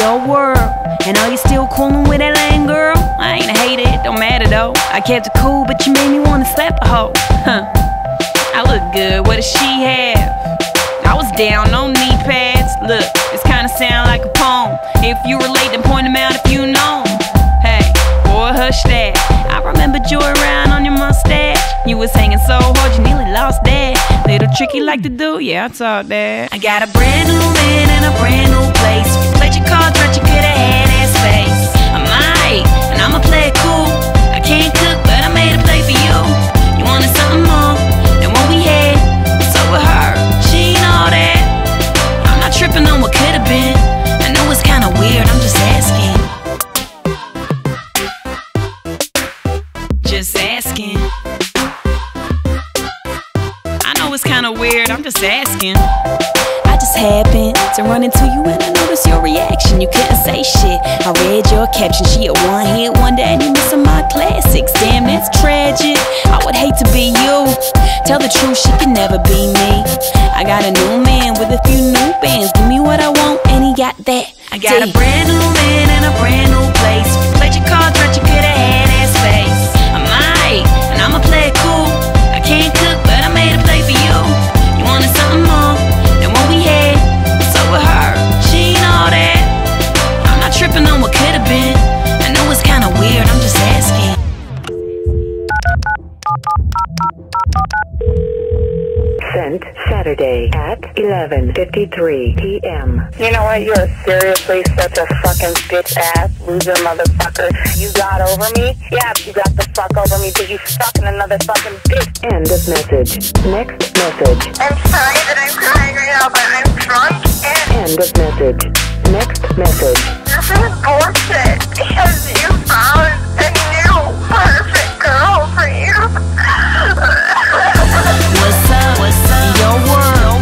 your world. And are you still coolin' with that lame girl? I ain't hate it, don't matter though. I kept it cool, but you made me wanna slap a hoe. I look good, what does she have? I was down, no knee pads. Look, this kinda sound like a poem. If you relate, then point them out if you know 'em. Hey, boy, hush that. I remember you around on your mustache. You was hanging so hard, you nearly lost that. Little trick you like to do, yeah, I taught that. I got a brand new man and a brand new place. If you played your cards right, you could've had that space. I might, and I'ma play it cool. I can't cook, but I made a play for you. You wanted something more than what we had, so with her, she ain't all that. I'm not tripping on what could've been. I know it's kinda weird, I'm just asking. Just asking. I know it's kinda weird, I'm just asking. I just happened to run into you and I noticed your reaction. You couldn't say shit. I read your caption. She a one-hit wonder and you missing my classics. Damn, that's tragic. I would hate to be you. Tell the truth, she can never be me. I got a new man with a few new bands. Give me what I want and he got that. I got a brand new man and a brand new place. If you played your cards right, you could've had that space. I might, and I'ma play it cool. I can't cook, but I made a play for you. You wanted something more than what we had, so with her, she ain't all that. I'm not tripping on what could've been. I know it's kinda weird, I'm just asking. Sent Saturday at 11:53 p.m. You know what? You're seriously such a fucking bitch ass loser motherfucker. You got over me? Yeah, you got the fuck over me because you fucking another fucking bitch. End of message. Next message. I'm sorry that I'm crying right now, but I'm drunk and End of message. Next message. this is bullshit because you found a new perfect girl for you. What's up? What's up? Your world.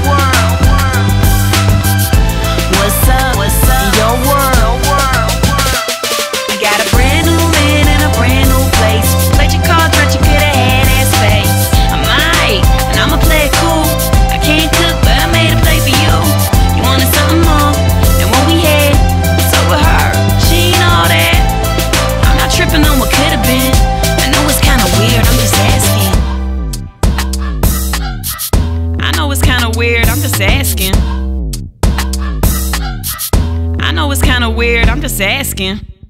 What's up? What's up? Your world. I got a brand new man and a brand new place. Played your cards right, you could've had that space. I might, and I'ma play it cool. I can't cook, but I made a play for you. You wanted something more than what we had, so with her, she ain't all that. I'm not tripping on what could've been. I know it's kinda weird, I'm just asking. I know it's kinda weird, I'm just asking. I know it's kinda weird, I'm just asking.